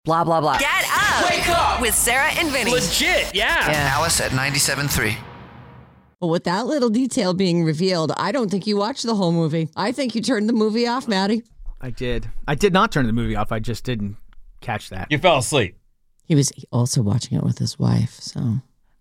Blah, blah, blah. Get up. Wake up. With Sarah and Vinny. Legit, yeah. Alice at 97.3. Well, with that little detail being revealed, I don't think you watched the whole movie. I think you turned the movie off, Maddie. I did. I did not turn the movie off. I just didn't catch that. You fell asleep. He was also watching it with his wife, so.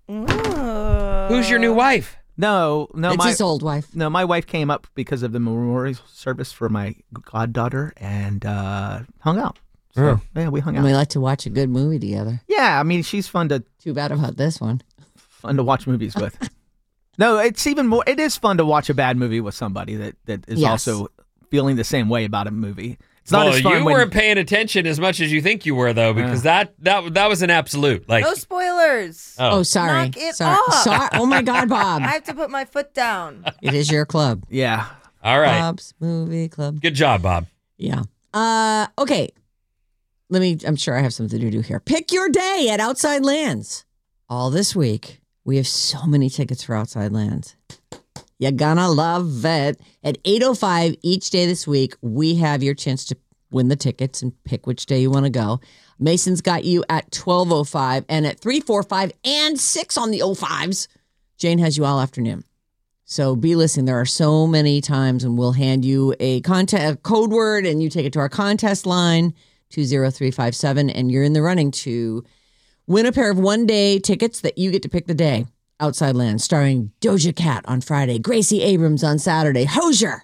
Who's your new wife? No, It's his old wife. No, my wife came up because of the memorial service for my goddaughter and hung out. So, yeah, we hung out. And we like to watch a good movie together. Yeah, I mean, she's fun to bad about this one. watch movies with. No, it's even more. It is fun to watch a bad movie with somebody that is also feeling the same way about a movie. It's not as fun you weren't paying attention as much as you think you were, though, because that was an absolute. Like, no spoilers. Oh, sorry. Knock it sorry. off. Oh my God, Bob. I have to put my foot down. It is your club. Yeah. All right. Bob's Movie Club. Good job, Bob. Yeah. Okay. I'm sure I have something to do here. Pick your day at Outside Lands. All this week, we have so many tickets for Outside Lands. You're gonna love it. At 8:05 each day this week, we have your chance to win the tickets and pick which day you want to go. Mason's got you at 12:05, and at 3, 4, 5, and 6 on the 05s, Jane has you all afternoon. So be listening. There are so many times, and we'll hand you a code word, and you take it to our contest line, 20357, and you're in the running to win a pair of one-day tickets that you get to pick the day. Outside Lands, starring Doja Cat on Friday, Gracie Abrams on Saturday, Hozier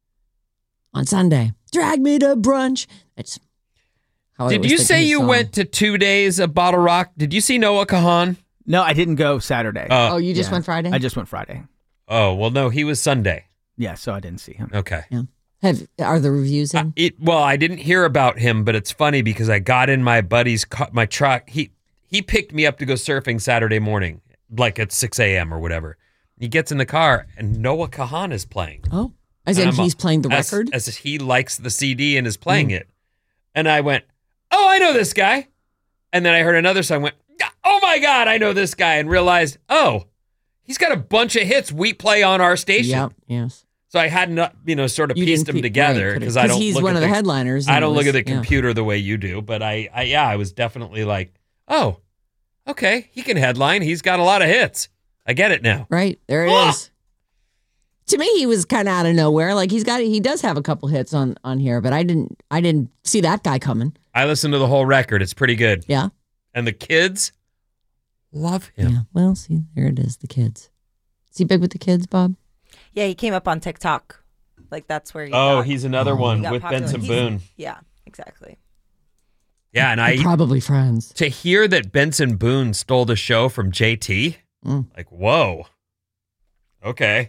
on Sunday, Drag Me to Brunch. That's how I Did was you thinking say the you song. went to 2 days of Bottle Rock? Did you see Noah Kahan? No, I didn't go Saturday. Oh, you just went Friday? I just went Friday. Oh, well, no, he was Sunday. Yeah, so I didn't see him. Okay. Yeah. Are the reviews in? Well, I didn't hear about him, but it's funny because I got in my buddy's my truck. He picked me up to go surfing Saturday morning, like at 6 a.m. or whatever. He gets in the car, and Noah Kahan is playing. Oh, as in he's playing the record? As he likes the CD and is playing it. And I went, oh, I know this guy. And then I heard another song, went, oh my God, I know this guy, and realized, oh, he's got a bunch of hits we play on our station. Yep, yes. So I hadn't, sort of pieced them together because I don't. He's look one at of the headliners. I don't look at the computer the way you do, but I was definitely like, oh, okay, he can headline. He's got a lot of hits. I get it now. Right there it is. To me, he was kind of out of nowhere. Like he does have a couple hits on here, but I didn't see that guy coming. I listened to the whole record. It's pretty good. Yeah, and the kids love him. Yeah. Well, see, there it is. The kids. Is he big with the kids, Bob? Yeah, he came up on TikTok. Like, that's where he's another one with popular. Benson Boone. Yeah, exactly. Yeah, and They're probably friends. To hear that Benson Boone stole the show from JT, like, whoa. Okay.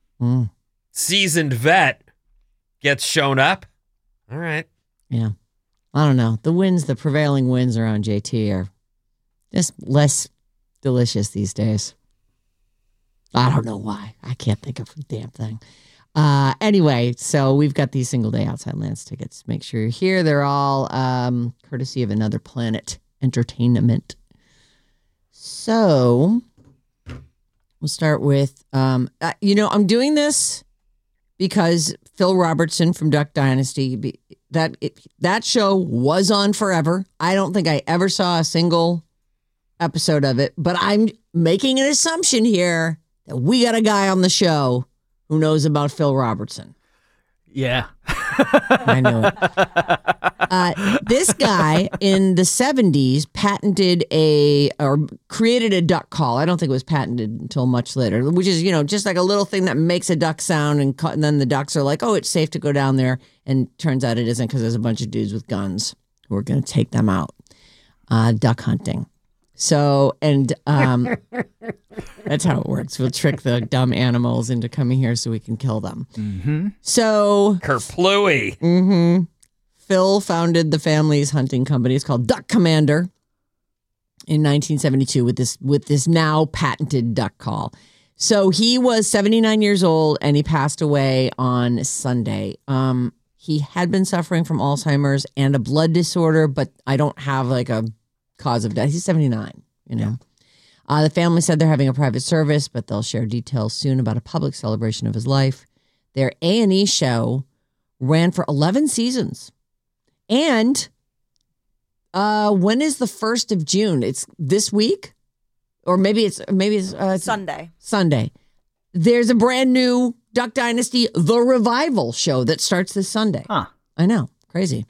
Seasoned vet gets shown up. All right. Yeah. I don't know. The prevailing winds around JT are just less delicious these days. I don't know why. I can't think of a damn thing. Anyway, so we've got these single day Outside Lands tickets. Make sure you're here. They're all courtesy of Another Planet Entertainment. So we'll start with, I'm doing this because Phil Robertson from Duck Dynasty, that show was on forever. I don't think I ever saw a single episode of it, but I'm making an assumption here that we got a guy on the show who knows about Phil Robertson. Yeah. I know it. This guy in the 70s created a duck call. I don't think it was patented until much later, which is, just like a little thing that makes a duck sound. And then the ducks are like, oh, it's safe to go down there. And turns out it isn't because there's a bunch of dudes with guns who are going to take them out. Duck hunting. So, and that's how it works. We'll trick the dumb animals into coming here so we can kill them. Mm-hmm. So, Kerplooey. Mm-hmm. Phil founded the family's hunting company. It's called Duck Commander in 1972 with this now patented duck call. So he was 79 years old and he passed away on Sunday. He had been suffering from Alzheimer's and a blood disorder, but I don't have like a cause of death. He's 79, The family said they're having a private service, but they'll share details soon about a public celebration of his life. Their A&E show ran for 11 seasons. And When is the 1st of June? It's this week? Or maybe it's Sunday. Sunday. There's a brand new Duck Dynasty The Revival show that starts this Sunday. Huh. I know. Crazy.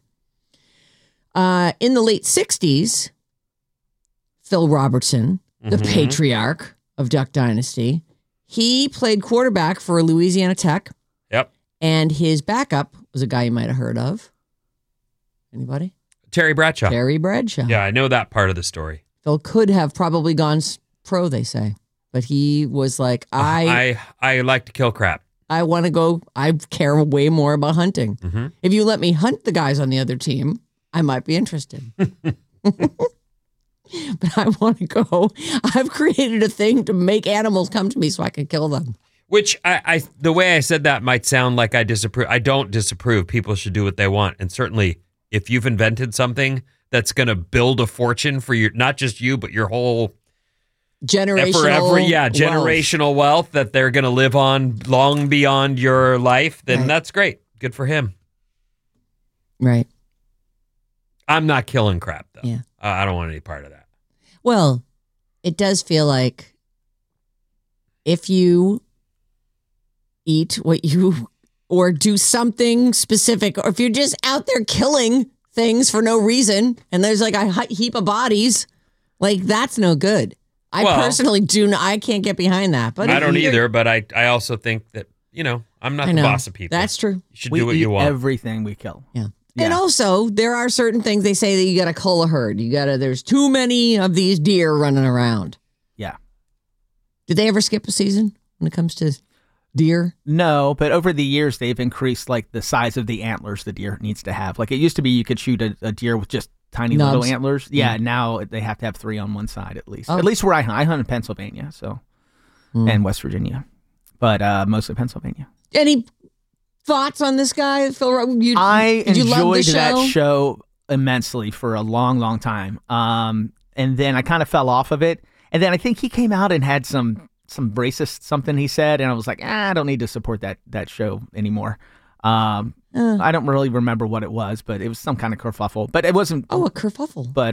In the late 60s, Phil Robertson, the patriarch of Duck Dynasty, he played quarterback for Louisiana Tech. Yep. And his backup was a guy you might have heard of. Anybody? Terry Bradshaw. Terry Bradshaw. Yeah, I know that part of the story. Phil could have probably gone pro, they say. But he was like, I like to kill crap. I want to go. I care way more about hunting. Mm-hmm. If you let me hunt the guys on the other team, I might be interested. But I want to go. I've created a thing to make animals come to me so I can kill them. Which I the way I said that might sound like I disapprove. I don't disapprove. People should do what they want. And certainly if you've invented something that's going to build a fortune for your, not just you, but your whole generational wealth that they're going to live on long beyond your life, then that's great. Good for him. Right. I'm not killing crap, though. Yeah. I don't want any part of that. Well, it does feel like if you eat what you, or do something specific, or if you're just out there killing things for no reason, and there's like a heap of bodies, like that's no good. I personally I can't get behind that. But I don't either, but I also think that, I'm not the boss of people. That's true. You should do what you want. Everything we kill. Yeah. And also, there are certain things they say that you got to cull a herd. There's too many of these deer running around. Yeah. Did they ever skip a season when it comes to deer? No, but over the years, they've increased like the size of the antlers the deer needs to have. Like it used to be you could shoot a deer with just tiny little antlers. Yeah, now they have to have 3 on one side at least. At least where I hunt. I hunt in Pennsylvania, and West Virginia, but mostly Pennsylvania. Any thoughts on this guy, Phil? I enjoyed that show immensely for a long, long time. And then I kind of fell off of it. And then I think he came out and had some racist something he said, and I was like, I don't need to support that show anymore. I don't really remember what it was, but it was some kind of kerfuffle. But it wasn't. Oh, a kerfuffle. But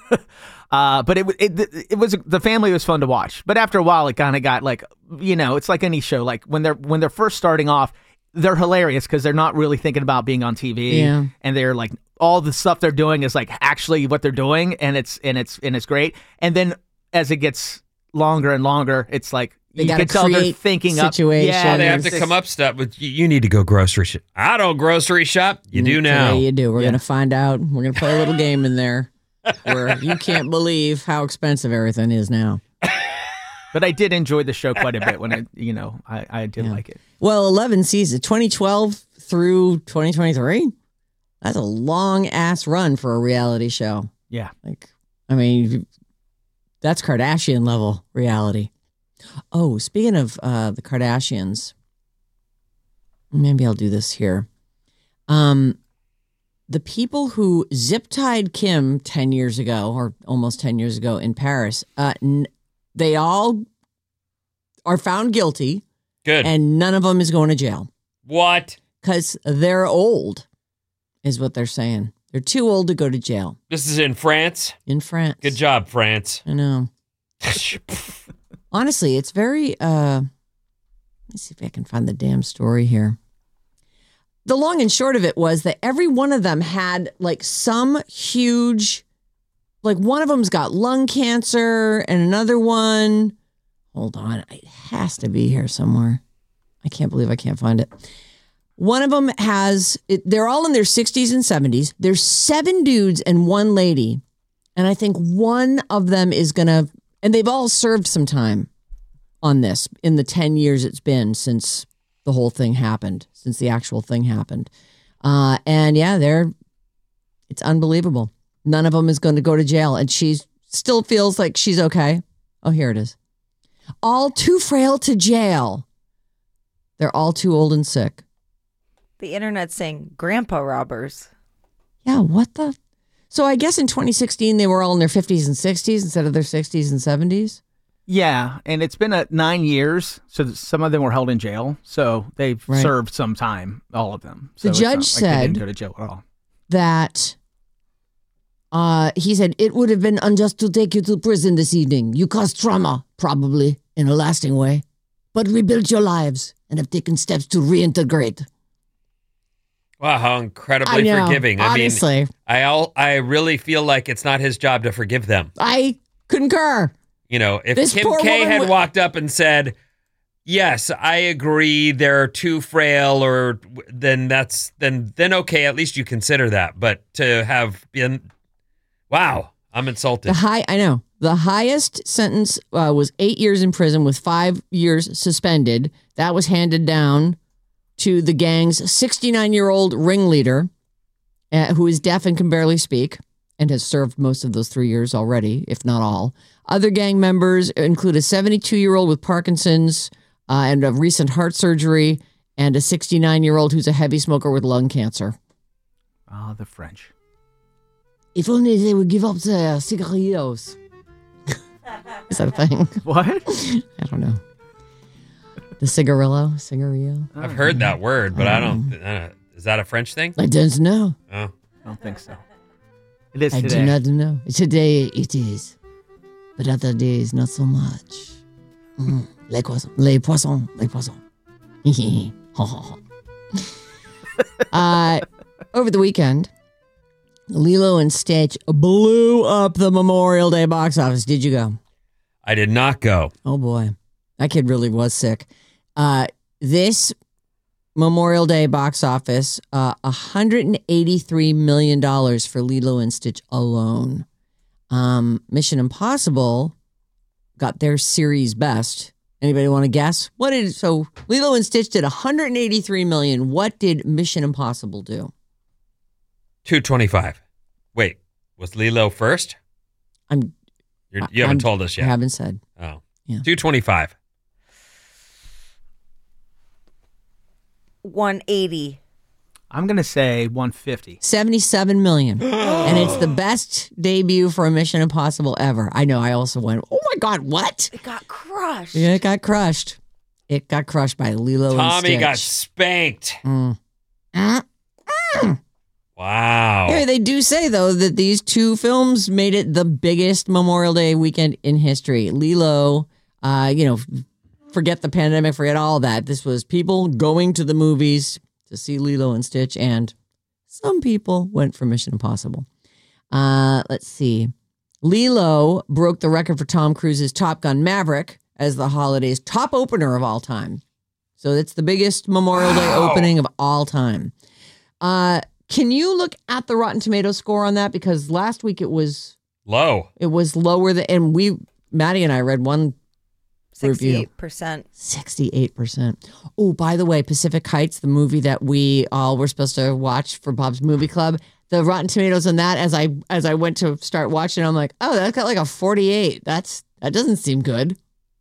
but it was the family was fun to watch. But after a while, it kind of got like, it's like any show. Like when they're first starting off, they're hilarious because they're not really thinking about being on TV, and they're like all the stuff they're doing is like actually what they're doing, and it's great. And then as it gets longer and longer, it's like you can tell they're thinking situations. up. Yeah, they have to come up stuff with you need to go grocery shop. I don't grocery shop. You do now. Yeah, you do. We're gonna find out. We're gonna play a little game in there where you can't believe how expensive everything is now. But I did enjoy the show quite a bit when I did like it. Well, 11 seasons, 2012 through 2023. That's a long ass run for a reality show. Yeah. That's Kardashian level reality. Oh, speaking of the Kardashians, maybe I'll do this here. The people who zip-tied Kim 10 years ago, or almost 10 years ago in Paris, they all are found guilty. Good. And none of them is going to jail. What? Because they're old, is what they're saying. They're too old to go to jail. This is in France? In France. Good job, France. I know. Honestly, it's very, let me see if I can find the damn story here. The long and short of it was that every one of them had like some huge, like one of them's got lung cancer and another one, hold on, it has to be here somewhere. I can't believe I can't find it. One of them they're all in their 60s and 70s. There's 7 dudes and 1 lady. And I think one of them is going to, and they've all served some time on this in the 10 years it's been since the whole thing happened, since the actual thing happened. And yeah, it's unbelievable. None of them is going to go to jail. And she still feels like she's okay. Oh, here it is. All too frail to jail. They're all too old and sick. The internet's saying grandpa robbers. Yeah, what the? So I guess in 2016, they were all in their 50s and 60s instead of their 60s and 70s? Yeah, and it's been 9 years, so some of them were held in jail. So they've served some time, all of them. So the judge said they didn't go to jail at all. That He said, it would have been unjust to take you to prison this evening. You caused trauma, probably, in a lasting way. But rebuilt your lives and have taken steps to reintegrate. Wow, how incredibly I know, forgiving. honestly. I really feel like it's not his job to forgive them. I concur. You know, if This Kim poor K woman had wa- walked up and said, yes, I agree, they're too frail, or then okay, at least you consider that. But to have been, wow, I'm insulted. I know. The highest sentence was 8 years in prison with 5 years suspended. That was handed down to the gang's 69-year-old ringleader, who is deaf and can barely speak, and has served most of those 3 years already, if not all. Other gang members include a 72-year-old with Parkinson's and a recent heart surgery, and a 69-year-old who's a heavy smoker with lung cancer. Oh, the French. If only they would give up their cigarillos. Is that a thing? What? I don't know. The cigarillo? Cigarillo? I've heard that word, but I don't. Is that a French thing? I don't know. Oh, I don't think so. It is I today. do not know. Today it is. But other days, not so much. Les poissons. Les poissons. Les poissons. Over the weekend, Lilo and Stitch blew up the Memorial Day box office. Did you go? I did not go. Oh boy, that kid really was sick. This Memorial Day box office, $183 million for Lilo and Stitch alone. Mission Impossible got their series best. Anybody want to guess? So Lilo and Stitch did $183 million. What did Mission Impossible do? 225. Wait, was Lilo first? You haven't told us yet. I haven't said. Oh, Yeah. 225. 180. I'm going to say 150. $77 million. And it's the best debut for a Mission Impossible ever. I know. I also went, oh my God, what? It got crushed. Yeah, it got crushed. It got crushed by Lilo and Tommy Stitch. got spanked. Mm. Wow. Yeah, they do say, though, that these two films made it the biggest Memorial Day weekend in history. Lilo, forget the pandemic, forget all that. This was people going to the movies to see Lilo and Stitch, and some people went for Mission Impossible. Let's see. Lilo broke the record for Tom Cruise's Top Gun Maverick as the holiday's top opener of all time. So it's the biggest Memorial Day opening of all time. Can you look at the Rotten Tomatoes score on that? Because last week it was Low. lower than, and Maddie and I read one review. 68%. 68%. Oh, by the way, Pacific Heights, the movie that we all were supposed to watch for Bob's Movie Club, the Rotten Tomatoes on that, as I went to start watching, I'm like, oh, that's got like a 48. That doesn't seem good.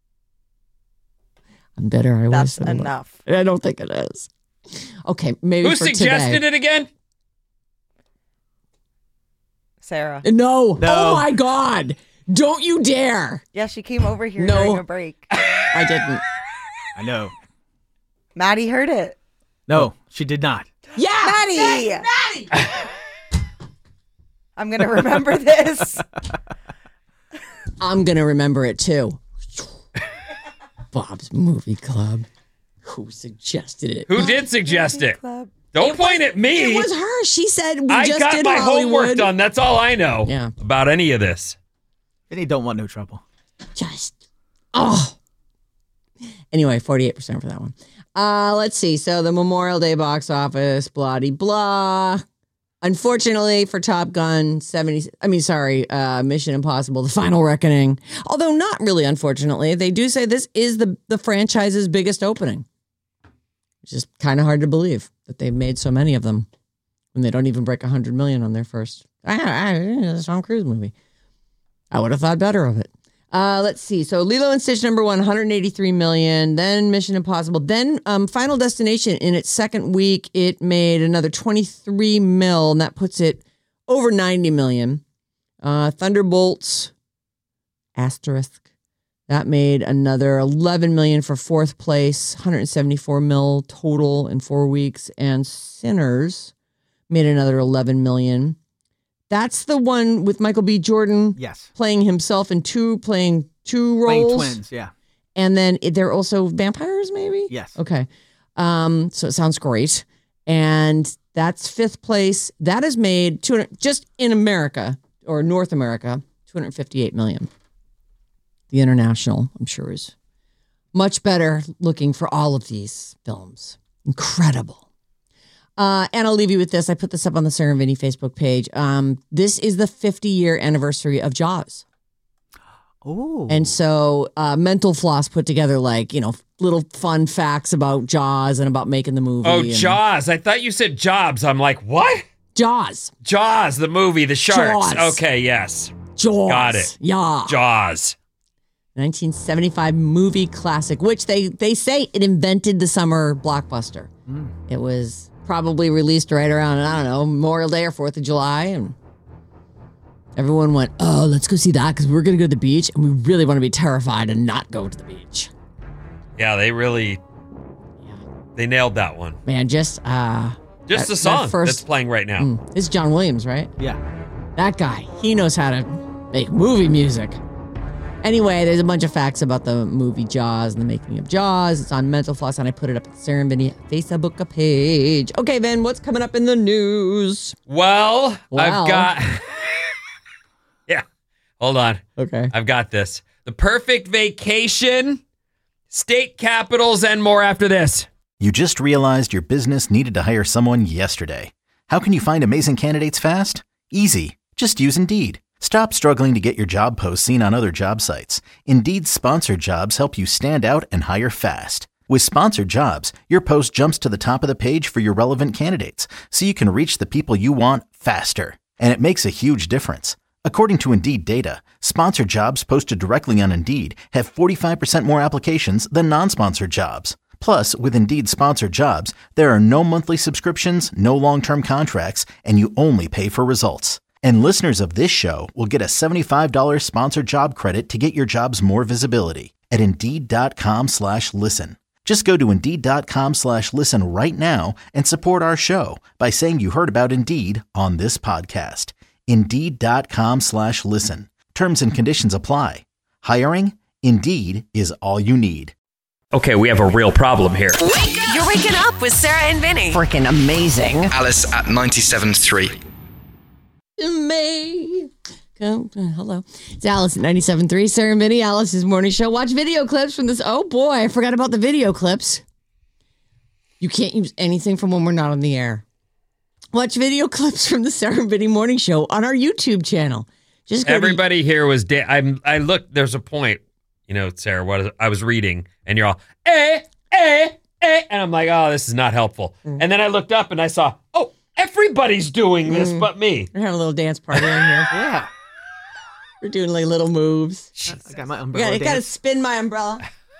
I'm better. I That's was. enough. I don't think it is. Okay, maybe Who for suggested today. it again? Sarah. No. No. Oh my God. Don't you dare. Yeah, she came over here No. during a break. I didn't. I know. Maddie heard it. No, she did not. Yeah. Maddie! I'm going to remember this. I'm going to remember it too. Bob's Movie Club. Who suggested it? Who did suggest it? Club. Don't point at me. It was her. She said we I just got did my Hollywood. homework done. That's all I know Yeah. about any of this. Vinny don't want no trouble. Anyway, 48% for that one. Let's see. So the Memorial Day box office, blah de blah. Unfortunately for Top Gun, Mission Impossible, The Final Reckoning. Although not really unfortunately, they do say this is the franchise's biggest opening. Which is kind of hard to believe that they've made so many of them when they don't even break 100 million on their first Tom Cruise movie. I would have thought better of it. Let's see. So Lilo and Stitch number 1, 183 million. Then Mission Impossible. Then Final Destination in its second week, it made another 23 mil, and that puts it over 90 million. Thunderbolts, asterisk, that made another 11 million for fourth place, 174 mil total in 4 weeks. And Sinners made another 11 million. That's the one with Michael B. Jordan Yes. playing himself and playing two Playing roles. twins, yeah. And then they're also vampires, maybe? Yes. Okay. So it sounds great. And that's 5th place. That is made just in America or North America, $258 million. The international, I'm sure, is much better looking for all of these films. Incredible. And I'll leave you with this. I put this up on the Sarah and Vinny Facebook page. This is the 50-year anniversary of Jaws. Oh. And so Mental Floss put together little fun facts about Jaws and about making the movie. Oh, Jaws. I thought you said Jobs. I'm like, what? Jaws. Jaws, the movie, the sharks. Jaws. Okay, yes. Jaws. Got it. Yeah. Jaws. 1975 movie classic, which they say it invented the summer blockbuster. It was probably released right around, I don't know, Memorial Day or 4th of July. And everyone went, oh, let's go see that because we're going to go to the beach and we really want to be terrified and not go to the beach. Yeah, they nailed that one. Man, just The song that's playing right now. This is John Williams, right? Yeah. That guy, he knows how to make movie music. Anyway, there's a bunch of facts about the movie Jaws and the making of Jaws. It's on Mental Floss, and I put it up at the Sarah and Vinny Facebook page. Okay, Ben, what's coming up in the news? Well, I've got... Yeah, hold on. Okay. I've got this. The perfect vacation, state capitals, and more after this. You just realized your business needed to hire someone yesterday. How can you find amazing candidates fast? Easy. Just use Indeed. Stop struggling to get your job posts seen on other job sites. Indeed's sponsored jobs help you stand out and hire fast. With sponsored jobs, your post jumps to the top of the page for your relevant candidates, so you can reach the people you want faster. And it makes a huge difference. According to Indeed data, sponsored jobs posted directly on Indeed have 45% more applications than non-sponsored jobs. Plus, with Indeed sponsored jobs, there are no monthly subscriptions, no long-term contracts, and you only pay for results. And listeners of this show will get a $75 sponsored job credit to get your jobs more visibility at Indeed.com/listen. Just go to Indeed.com/listen right now and support our show by saying you heard about Indeed on this podcast. Indeed.com/listen. Terms and conditions apply. Hiring? Indeed is all you need. Okay, we have a real problem here. You're waking up with Sarah and Vinny. Freaking amazing. Alice at 97.3. May. Hello. It's Alice at 97.3. Sarah and Vinny, Alice's morning show. Watch video clips from this. Oh boy, I forgot about the video clips. You can't use anything from when we're not on the air. Watch video clips from the Sarah and Vinny morning show on our YouTube channel. Just go Everybody here was... I looked, there's a point, Sarah, I was reading, and you're all, and I'm like, oh, this is not helpful. And then I looked up and I saw, oh, everybody's doing this but me. We're having a little dance party in here. Yeah. We're doing little moves. I got my umbrella. I got to spin my umbrella.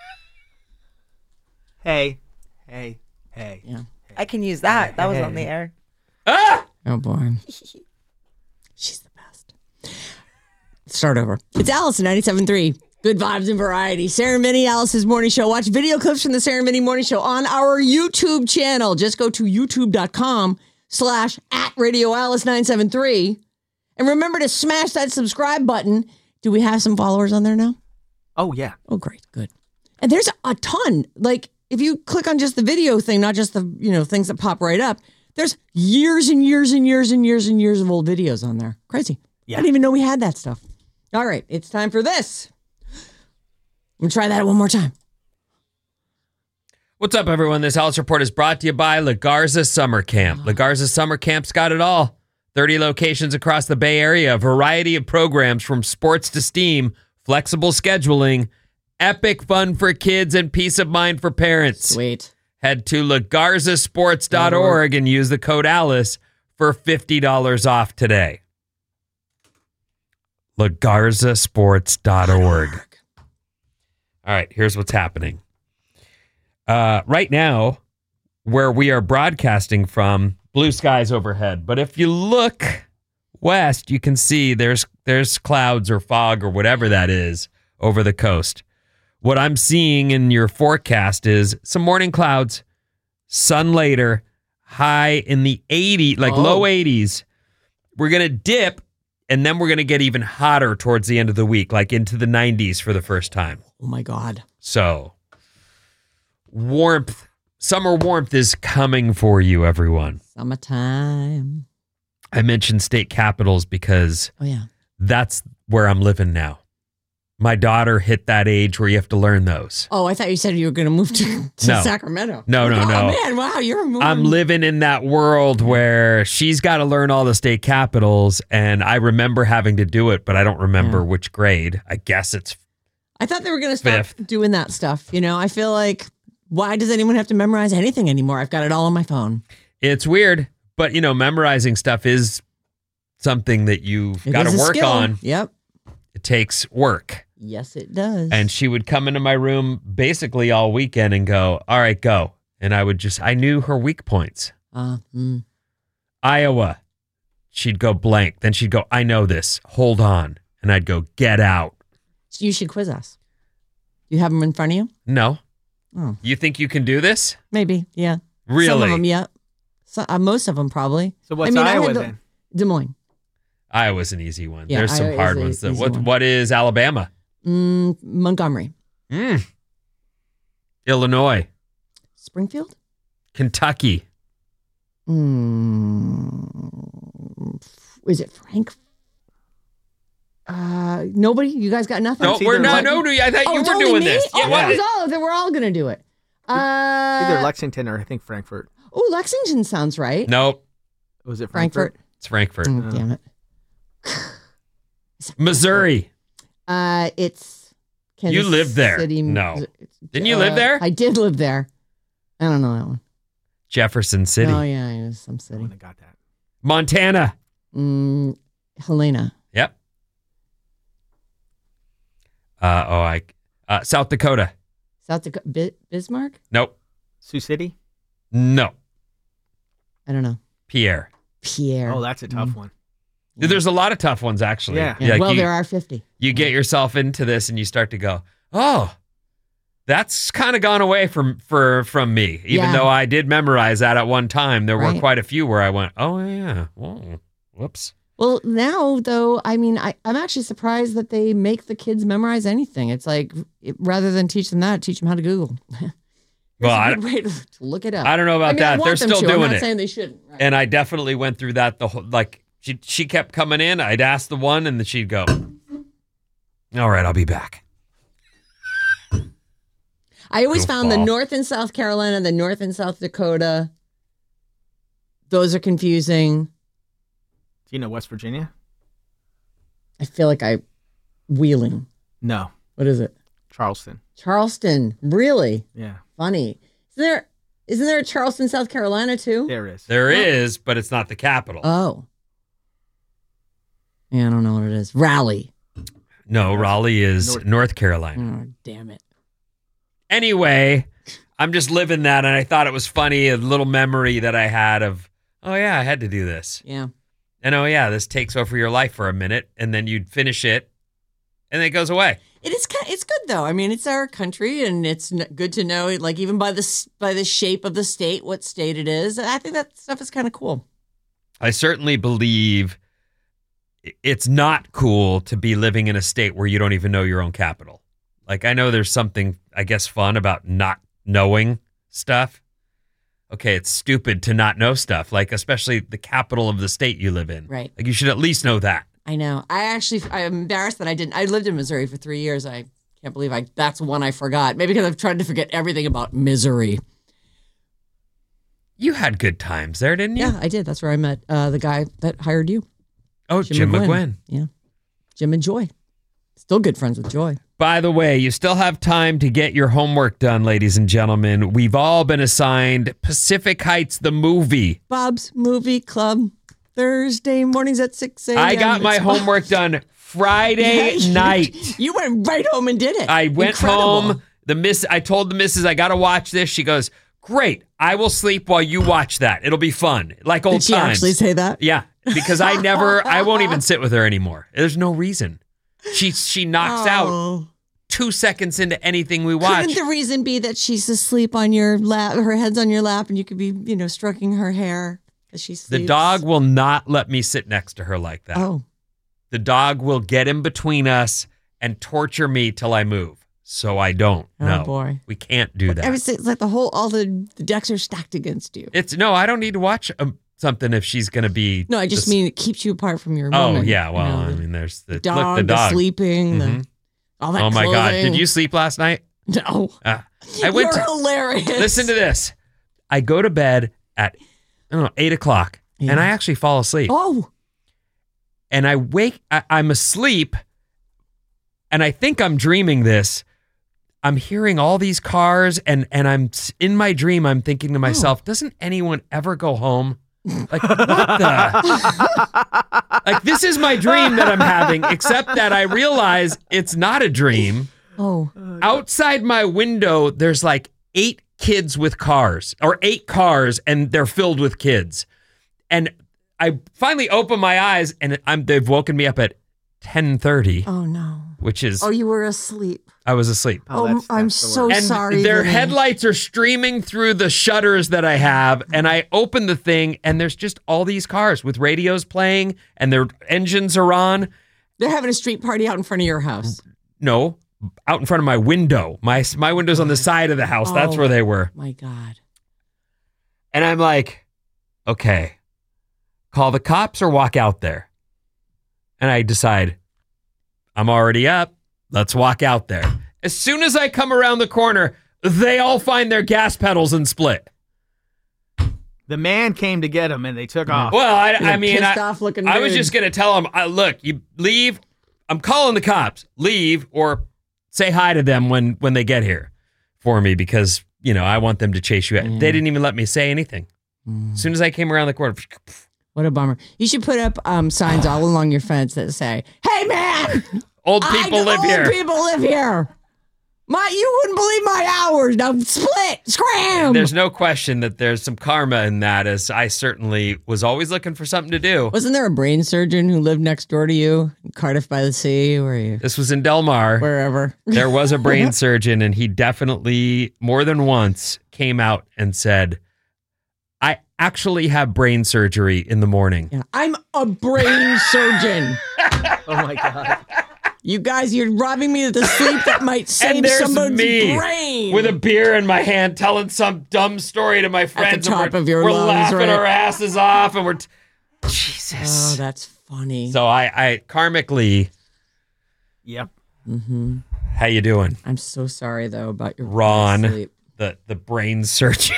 Hey. Yeah. I can use that. That was on the air. Ah! Oh boy. She's the best. Start over. It's Alice at 97.3. Good vibes and variety. Sarah and Vinny, Alice's morning show. Watch video clips from the Sarah and Vinny morning show on our YouTube channel. Just go to youtube.com/@RadioAlice973. And remember to smash that subscribe button. Do we have some followers on there now? Oh, yeah. Oh, great. Good. And there's a ton. Like, if you click on just the video thing, not just the, things that pop right up, there's years and years and years and years and years of old videos on there. Crazy. Yeah. I didn't even know we had that stuff. All right. It's time for this. I'm going to try that one more time. What's up, everyone? This Alice Report is brought to you by La Garza Summer Camp. La Garza Summer Camp's got it all. 30 locations across the Bay Area, a variety of programs from sports to STEAM, flexible scheduling, epic fun for kids, and peace of mind for parents. Sweet. Head to lagarzasports.org and use the code Alice for $50 off today. lagarzasports.org. All right, here's what's happening. Right now, where we are broadcasting from, blue skies overhead. But if you look west, you can see there's clouds or fog or whatever that is over the coast. What I'm seeing in your forecast is some morning clouds, sun later, high in the 80s, low 80s. We're going to dip, and then we're going to get even hotter towards the end of the week, like into the 90s for the first time. Oh, my God. So, summer warmth is coming for you, everyone. Summertime. I mentioned state capitals because Oh, yeah. that's where I'm living now. My daughter hit that age where you have to learn those. Oh, I thought you said you were going to move to No. Sacramento. No. Oh, man. Wow. You're moving. I'm living in that world where she's got to learn all the state capitals, and I remember having to do it, but I don't remember which grade. I guess it's I thought they were going to stop Fifth. doing that stuff. You know, I feel like, why does anyone have to memorize anything anymore? I've got it all on my phone. It's weird, but memorizing stuff is something that you've It got is to a work skill. on. Yep. It takes work. Yes, it does. And she would come into my room basically all weekend and go, all right, go. And I knew her weak points. Iowa, she'd go blank. Then she'd go, I know this. Hold on. And I'd go, get out. So you should quiz us. You have them in front of you? No. Oh. You think you can do this? Maybe, yeah. Really? Some of them, yeah. Most of them, probably. So what's I Iowa had then? Des Moines. Iowa's an easy one. Yeah, There's some Iowa hard is a ones. easy one. What is Alabama? Montgomery. Illinois. Springfield? Kentucky. Is it Frank? Nobody? You guys got nothing? No, we're not. No, I thought you it's were only doing me? this. Oh, Yeah, it was all of them. We're all going to do it. Either Lexington or I think Frankfurt. Oh, Lexington sounds right. Nope. Was it Frankfurt. It's Frankfurt. Damn it. Missouri. It's Kansas You lived there. City. No. Didn't you live there? I did live there. I don't know that one. Jefferson City. Oh, yeah, it was some city. I got that. Montana. Helena. Yep. South Dakota. South Dakota. Bismarck? Nope. Sioux City? No. I don't know. Pierre. Pierre. Oh, that's a tough one. There's a lot of tough ones, actually. Yeah. Yeah, Like well, you, there are 50. you get yourself into this and you start to go, oh, that's kind of gone away from me. Even Yeah. though I did memorize that at one time, there were Right. quite a few where I went, oh, yeah. Whoa. Whoops. Well, now, though, I mean, I'm actually surprised that they make the kids memorize anything. It's like, rather than teach them that, teach them how to Google. Well, That's a good way to look it up. I don't know about I mean, I that. want They're them still to. doing I'm not it. saying they shouldn't. Right. And I definitely went through that the whole, like, she kept coming in. I'd ask the one and then she'd go, all right, I'll be back. I always found the Goofball. North and South Carolina, the North and South Dakota, those are confusing. Do you know West Virginia? I feel like Wheeling. No. What is it? Charleston. Charleston. Really? Yeah. Funny. Isn't there a Charleston, South Carolina, too? There is. There is, but it's not the capital. Oh. Yeah, I don't know what it is. Raleigh. No, Raleigh is North Carolina. Oh, damn it. Anyway, I'm just living that, and I thought it was funny, a little memory that I had of, oh, yeah, I had to do this. Yeah. And, oh, yeah, this takes over your life for a minute, and then you'd finish it, and then it goes away. It's good though. I mean, it's our country, and it's good to know, like even by the shape of the state, what state it is. I think that stuff is kind of cool. I certainly believe it's not cool to be living in a state where you don't even know your own capital. Like, I know there's something, I guess, fun about not knowing stuff. Okay, it's stupid to not know stuff, like especially the capital of the state you live in. Right. Like, you should at least know that. I know. I'm embarrassed that I didn't. I lived in Missouri for 3 years. I can't believe that's one I forgot. Maybe because I've tried to forget everything about Missouri. You had good times there, didn't you? Yeah, I did. That's where I met the guy that hired you. Oh, Jim McGuinn. Yeah. Jim and Joy. Still good friends with Joy. By the way, you still have time to get your homework done, ladies and gentlemen. We've all been assigned Pacific Heights, the movie. Bob's Movie Club. Thursday mornings at 6 a.m. I got my homework done Friday night. You went right home and did it. I went Incredible. home. I told the missus, I got to watch this. She goes, great. I will sleep while you watch that. It'll be fun. Like old Did she times. actually say that? Yeah, because I won't even sit with her anymore. There's no reason. She knocks out 2 seconds into anything we watch. Couldn't the reason be that she's asleep on your lap, her head's on your lap, and you could be, stroking her hair? She sleeps. The dog will not let me sit next to her like that. Oh, The dog will get in between us and torture me till I move. So I don't. Oh, No, boy. we can't do that. It's like all the decks are stacked against you. No, I don't need to watch something if she's going to be. No, I just mean it keeps you apart from your Oh, woman. yeah. Well, You know, I mean, there's the dog, look, the dog. the sleeping, Mhm. all that Oh, my God. clothing. Did you sleep last night? No. I went You're to. hilarious. Listen to this. I go to bed at, 8 o'clock, Yeah. and I actually fall asleep. Oh, And I wake, I'm asleep, and I think I'm dreaming this. I'm hearing all these cars, and I'm in my dream, I'm thinking to myself, doesn't anyone ever go home? Like, what the? Like, this is my dream that I'm having, except that I realize it's not a dream. oh. Outside my window, there's like 8 kids with cars, or 8 cars, and they're filled with kids. And I finally open my eyes, and they've woken me up at 10:30, Oh, no. which is Oh, you were asleep. I was asleep. Oh, that's I'm the so worst. And sorry. their Vinny. headlights are streaming through the shutters that I have, and I open the thing, and there's just all these cars with radios playing, and their engines are on. They're having a street party out in front of your house. No, out in front of my window. My window's on the side of the house. That's Oh. where they were. My God. And I'm like, okay, call the cops or walk out there. And I decide, I'm already up. Let's walk out there. As soon as I come around the corner, they all find their gas pedals and split. The man came to get him, and they took off. Well, I You're mean, pissed off looking I was dude. just going to tell them, look, you leave. I'm calling the cops. Leave or say hi to them when they get here for me because, I want them to chase you out. Yeah. They didn't even let me say anything. As soon as I came around the corner, What a bummer. You should put up signs all along your fence that say, "Hey, man, old people live here. Old people live here. You wouldn't believe my hours. Now split, scram." There's no question that there's some karma in that, as I certainly was always looking for something to do. Wasn't there a brain surgeon who lived next door to you in Cardiff by the Sea? Where you? This was in Del Mar. Wherever. There was a brain surgeon, and he definitely more than once came out and said, I actually have brain surgery in the morning. Yeah, I'm a brain surgeon. Oh my God. You guys, you're robbing me of the sleep that might save And there's somebody's me brain. with a beer in my hand telling some dumb story to my friends. top and we're, of your we're lungs, laughing right? our asses off, and we're... Oh, Jesus. that's funny. So I karmically, Yep. how you doing? I'm so sorry though about your Ron, sleep. the brain surgeon.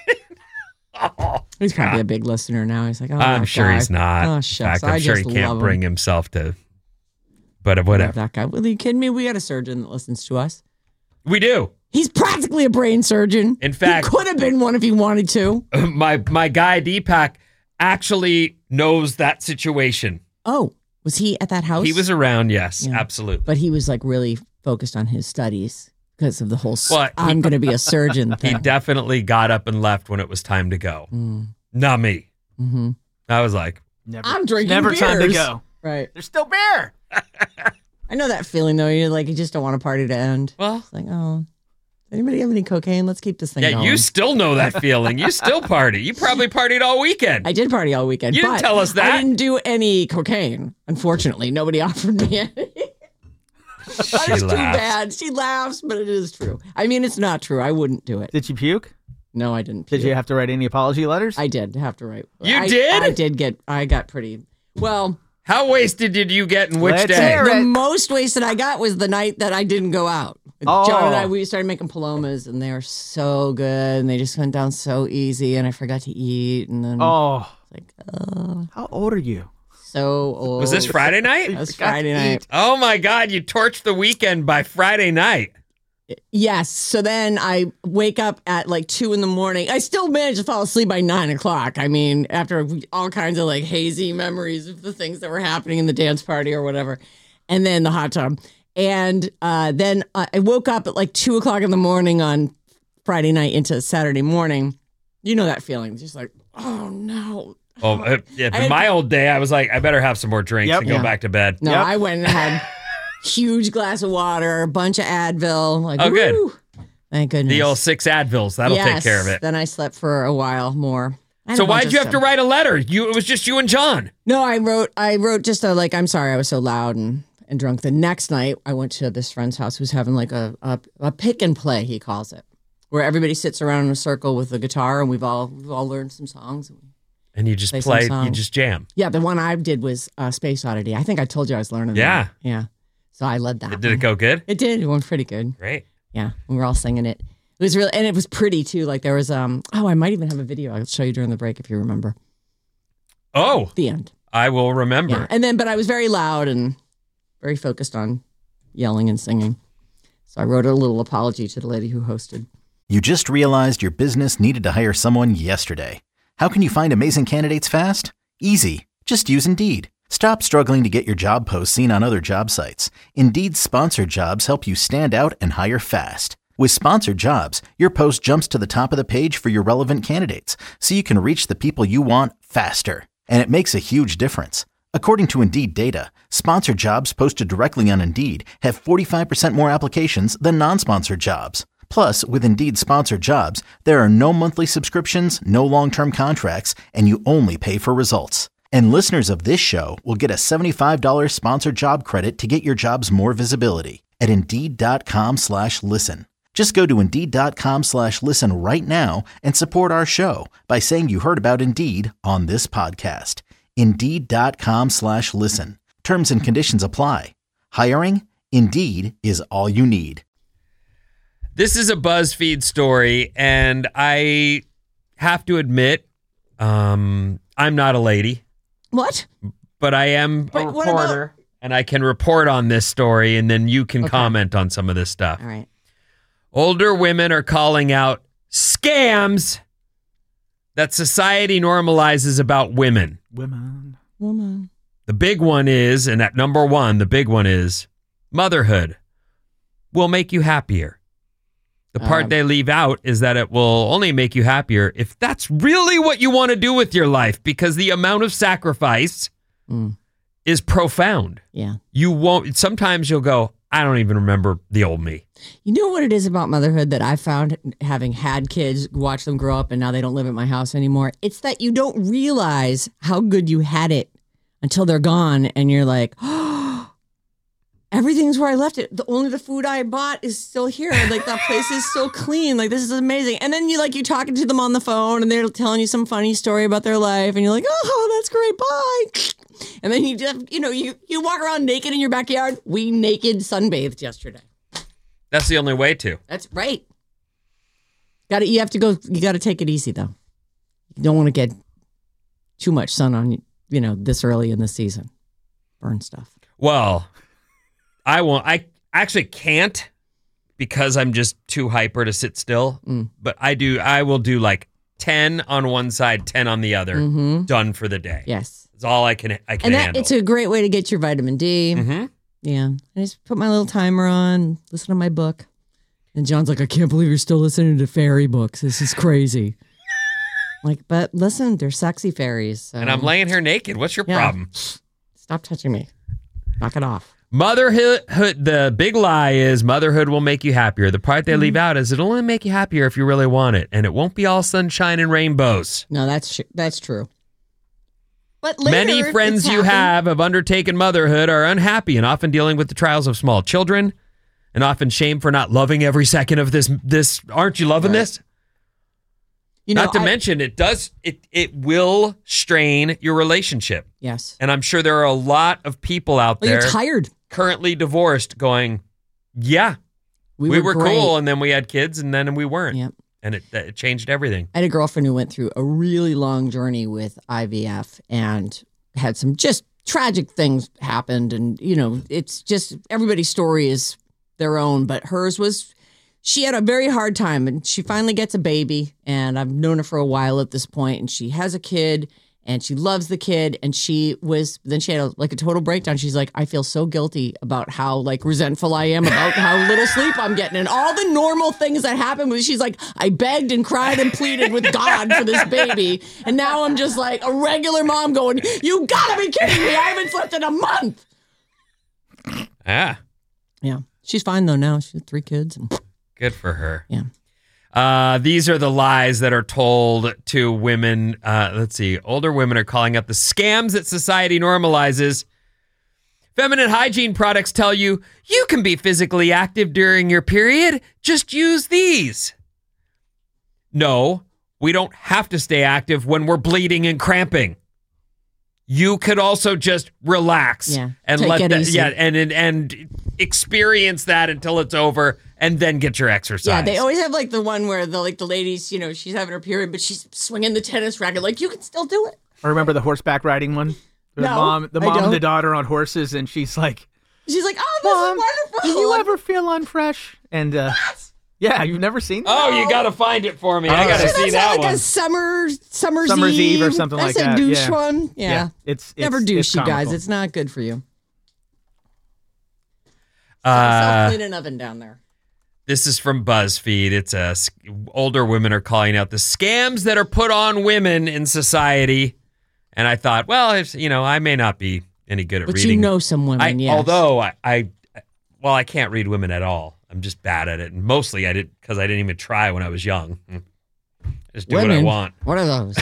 Oh, He's probably a big listener now. He's like, oh, I'm that sure guy. he's not. Oh, In shucks. fact, I'm I sure he just can't love bring him. himself to. But Love whatever. that guy. Well, are you kidding me? We got a surgeon that listens to us. We do. He's practically a brain surgeon. In fact- he could have been one if he wanted to. My guy Deepak actually knows that situation. Oh, was he at that house? He was around, yes, Yeah. absolutely. but he was like really focused on his studies because of the whole Well, he- I'm going to be a surgeon He thing. definitely got up and left when it was time to go. Not me. Mm-hmm. I was like, Never. I'm drinking Never time to beers. go. Right. There's still beer. I know that feeling though. You're like, you just don't want a party to end. well, It's like, oh, does anybody have any cocaine? Let's keep this thing yeah, going. you still know that feeling. You still party. You probably partied all weekend. I did party all weekend. You didn't but tell us that. I didn't do any cocaine. Unfortunately, nobody offered me any. She That was too laughed. bad. She laughs, but it is true. I mean, it's not true. I wouldn't do it. Did you puke? No, I didn't. Did puke. you have to write any apology letters? I did have to write. You did? I got pretty well. How wasted did you get in which Let's day? hear The it. most wasted I got was the night that I didn't go out. Oh. John and I, we started making palomas, and they were so good, and they just went down so easy, and I forgot to eat, and then Oh, like how old are you? so old. Was this Friday night? That was Forgot to Friday night. eat. Oh my God, you torched the weekend by Friday night. Yes. So then I wake up at like 2 a.m. I still managed to fall asleep by 9 o'clock. I mean, after all kinds of like hazy memories of the things that were happening in the dance party or whatever, and then the hot tub. And then I woke up at like 2 o'clock in the morning on Friday night into Saturday morning. You know that feeling. Just like, oh no. Oh, in my old day, I was like, I better have some more drinks Yep. and go Yeah. back to bed. No, Yep. I went and had huge glass of water, a bunch of Advil. Like, Oh, good. woo. Thank goodness. The old 6 Advils, that'll take care of it. Then I slept for a while more. And So a bunch why'd of you have to stuff. write a letter? It was just you and John. No, I wrote just a I'm sorry I was so loud and drunk. The next night I went to this friend's house who's having like a pick and play, he calls it, where everybody sits around in a circle with a guitar and we've all learned some songs. And you just Play some play, you songs. just jam. Yeah, the one I did was Space Oddity. I think I told you I was learning Yeah. that. Yeah. So I led that. Did it go good? It did. It went pretty good. Great. Yeah. We were all singing it. It was really, and it was pretty too. Like there was, I might even have a video. I'll show you during the break if you remember. Oh, The end. I will remember. Yeah. And then, but I was very loud and very focused on yelling and singing. So I wrote a little apology to the lady who hosted. You just realized your business needed to hire someone yesterday. How can you find amazing candidates fast? Easy. Just use Indeed. Stop struggling to get your job posts seen on other job sites. Indeed's sponsored jobs help you stand out and hire fast. With sponsored jobs, your post jumps to the top of the page for your relevant candidates, so you can reach the people you want faster. And it makes a huge difference. According to Indeed data, sponsored jobs posted directly on Indeed have 45% more applications than non-sponsored jobs. Plus, with Indeed sponsored jobs, there are no monthly subscriptions, no long-term contracts, and you only pay for results. And listeners of this show will get a $75 sponsored job credit to get your jobs more visibility at Indeed.com/listen. Just go to Indeed.com/listen right now and support our show by saying you heard about Indeed on this podcast. Indeed.com/listen. Terms and conditions apply. Hiring? Indeed is all you need. This is a BuzzFeed story, and I have to admit, I'm not a lady, What? but I am a But what about- reporter, and I can report on this story, and then you can comment on some of this stuff. All right. Older women are calling out scams that society normalizes about women. Woman. The big one is, and at number one, the big one is motherhood will make you happier. The part they leave out is that it will only make you happier if that's really what you want to do with your life, because the amount of sacrifice is profound. Yeah. You won't, sometimes you'll go, I don't even remember the old me. You know what it is about motherhood that I found having had kids, watch them grow up, and now they don't live at my house anymore? It's that you don't realize how good you had it until they're gone, and you're like, oh, everything's where I left it. Only the food I bought is still here. Like that place is so clean. Like this is amazing. And then you're talking to them on the phone, and they're telling you some funny story about their life, and you're like, oh, that's great. Bye. And then you just, you walk around naked in your backyard. We naked sunbathed yesterday. That's the only way to. That's right. You have to go. You got to take it easy though. You don't want to get too much sun on this early in the season. Burn stuff. Well, I won't. I actually can't because I'm just too hyper to sit still. But I will do like 10 on one side, 10 on the other. Done for the day. Yes. It's all I can And handle. it's a great way to get your vitamin D. Yeah. I just put my little timer on, listen to my book. And John's like, I can't believe you're still listening to fairy books. This is crazy. But listen, they're sexy fairies. So. And I'm laying here naked. What's your problem? Stop touching me. Knock it off. Motherhood, the big lie is motherhood will make you happier. The part they leave out is it'll only make you happier if you really want it. And it won't be all sunshine and rainbows. No, that's true. But later, Many friends you have undertaken motherhood are unhappy and often dealing with the trials of small children and often shamed for not loving every second of this. Aren't you loving this? Not to mention it will strain your relationship. Yes. And I'm sure there are a lot of people out there You're tired. currently divorced going, yeah, we were great. cool. And then we had kids and then we weren't. Yep. And it changed everything. I had a girlfriend who went through a really long journey with IVF and had some just tragic things happened. And, it's just everybody's story is their own, but hers was, she had a very hard time and she finally gets a baby. And I've known her for a while at this point, and she has a kid and she loves the kid. And then she had a total breakdown. She's like, I feel so guilty about how resentful I am about how little sleep I'm getting and all the normal things that happen. She's like, I begged and cried and pleaded with God for this baby. And now I'm just like a regular mom going, you gotta be kidding me. I haven't slept in a month. Yeah. Yeah. She's fine though now. She has 3 kids. Good for her. Yeah. These are the lies that are told to women. Let's see. Older women are calling out the scams that society normalizes. Feminine hygiene products tell you can be physically active during your period. Just use these. No, we don't have to stay active when we're bleeding and cramping. You could also just relax and let that, and experience that until it's over, and then get your exercise. Yeah, they always have like the one where the ladies, she's having her period, but she's swinging the tennis racket. Like, you can still do it. Or remember the horseback riding one? The mom and the daughter on horses, and she's like, oh, this is wonderful. Do you ever feel unfresh? And yeah, you've never seen that? Oh, you got to find it for me. I got to see that like one. A summer's Eve or something like that. That's a douche one. Yeah. It's never douche, it's you guys. comical. It's not good for you. Self-clean an oven down there. This is from BuzzFeed. It's older women are calling out the scams that are put on women in society. And I thought, well, I may not be any good at but reading. you know some women, yes. Although I can't read women at all. I'm just bad at it. And mostly I didn't even try when I was young. I just do what I want. What are those?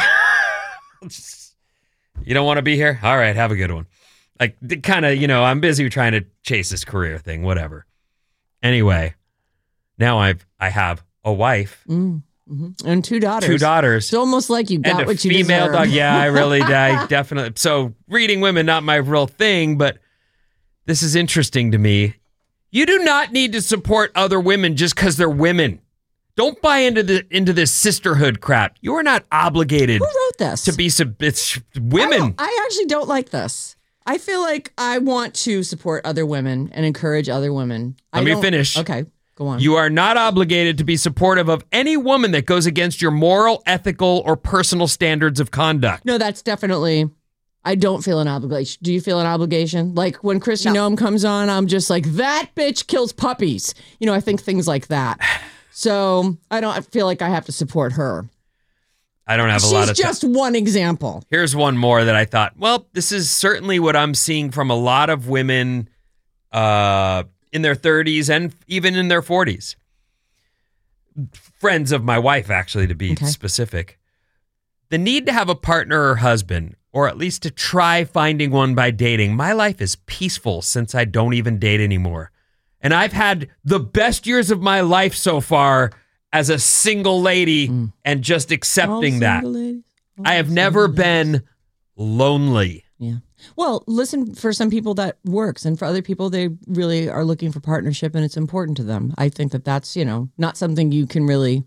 You don't want to be here? All right, have a good one. Like, kind of, I'm busy trying to chase this career thing, whatever. Anyway, now I have a wife. And 2 daughters. 2 daughters. It's almost like you got what you deserve. And a female dog. Yeah, I definitely. So reading women, not my real thing, but this is interesting to me. You do not need to support other women just because they're women. Don't buy into this sisterhood crap. You are not obligated. Who wrote this? To be it's women. I actually don't like this. I feel like I want to support other women and encourage other women. Let me finish. Okay, go on. You are not obligated to be supportive of any woman that goes against your moral, ethical, or personal standards of conduct. No, that's definitely. I don't feel an obligation. Do you feel an obligation? Like when Christy Noem comes on, I'm just like, that bitch kills puppies. I think things like that. So I don't feel like I have to support her. I don't have a lot of She's just one example. Here's one more that I thought, well, this is certainly what I'm seeing from a lot of women in their 30s and even in their 40s. Friends of my wife, actually, to be specific. The need to have a partner or husband, or at least to try finding one by dating. My life is peaceful since I don't even date anymore. And I've had the best years of my life so far as a single lady and just accepting that. I have never been lonely. Yeah. Well, listen, for some people that works, and for other people, they really are looking for partnership and it's important to them. I think that that's, not something you can really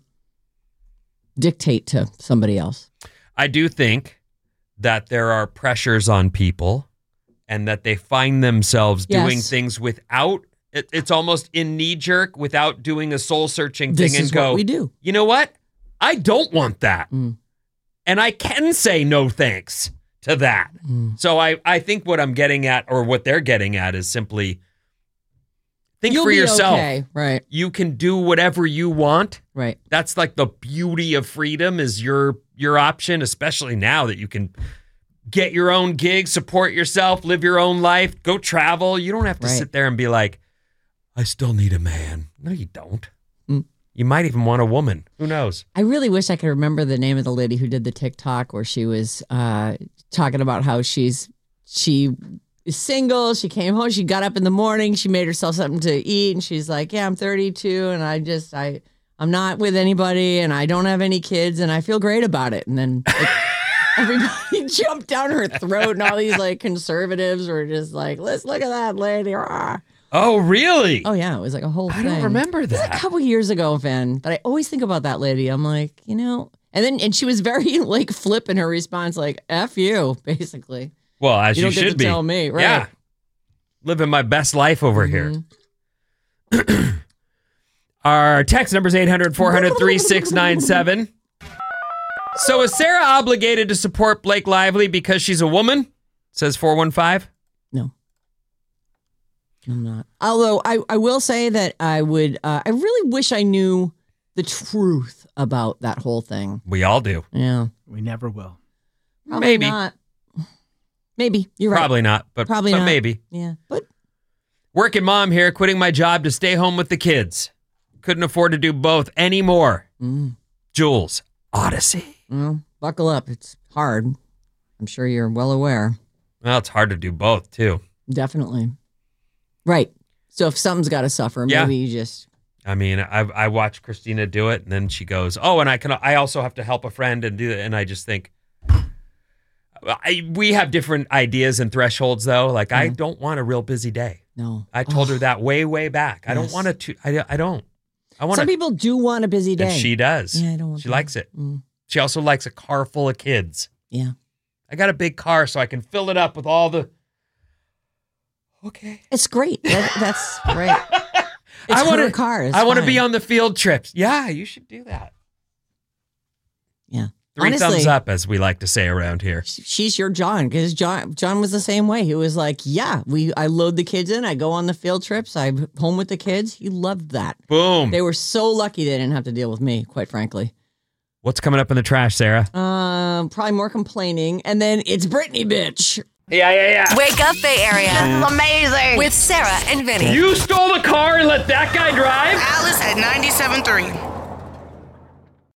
dictate to somebody else. I do think that there are pressures on people and that they find themselves doing things without, it's almost in knee jerk, without doing a soul searching thing and go, what we do. You know what? I don't want that. And I can say no thanks to that. So I think what I'm getting at, or what they're getting at, is simply think You'll for be yourself. Okay. Right. You can do whatever you want. Right. That's like the beauty of freedom, is your option, especially now that you can get your own gig, support yourself, live your own life, go travel. You don't have to sit there and be like, I still need a man. No, you don't. You might even want a woman. Who knows? I really wish I could remember the name of the lady who did the TikTok where she was talking about how she is single. She came home. She got up in the morning. She made herself something to eat. And she's like, yeah, I'm 32 and I'm not with anybody and I don't have any kids and I feel great about it. And then everybody jumped down her throat and all these conservatives were just like, let's look at that lady. Oh, really? Oh, yeah. It was like a whole thing. I don't remember that. It was a couple years ago, Finn. But I always think about that lady. I'm like, and she was very flip in her response, like, F you, basically. Well, as you don't should get to be. tell me, right? Yeah. Living my best life over here. Our text number is 800-400-3697. So is Sarah obligated to support Blake Lively because she's a woman? Says 415. No. I'm not. Although I will say that I really wish I knew the truth about that whole thing. We all do. Yeah. We never will. Probably Maybe. not. Maybe. You're right. Probably not, but Probably not. maybe. Yeah. But Working mom here, quitting my job to stay home with the kids. couldn't afford to do both anymore. Jules, Odyssey. Well, buckle up. It's hard. I'm sure you're well aware. Well, it's hard to do both, too. Definitely. Right. So if something's got to suffer, Yeah. maybe you just... I mean, I watched Christina do it, and then she goes, "Oh, and I also have to help a friend and do it." And I just think, we have different ideas and thresholds, though. Like, I don't want a real busy day. No. I told her that way back. I don't Yes. want to. I don't. I want Some to. people do want a busy day. And she does. Yeah, I don't want She that. likes it. Mm. She also likes a car full of kids. Yeah. I got a big car, so I can fill it up with all the. Okay. It's great. That's right. It's I want her to. car. It's I want to fine. be on the field trips. Yeah, you should do that. Yeah. 3 Honestly, thumbs up, as we like to say around here. She's your John, because John was the same way. He was like, yeah, I load the kids in. I go on the field trips. I'm home with the kids. He loved that. Boom. They were so lucky they didn't have to deal with me, quite frankly. What's coming up in the trash, Sarah? Probably more complaining. And then it's Britney, bitch. Yeah. Wake up, Bay Area. This is amazing. With Sarah and Vinny. You stole the car and let that guy drive? Alice at 97.3.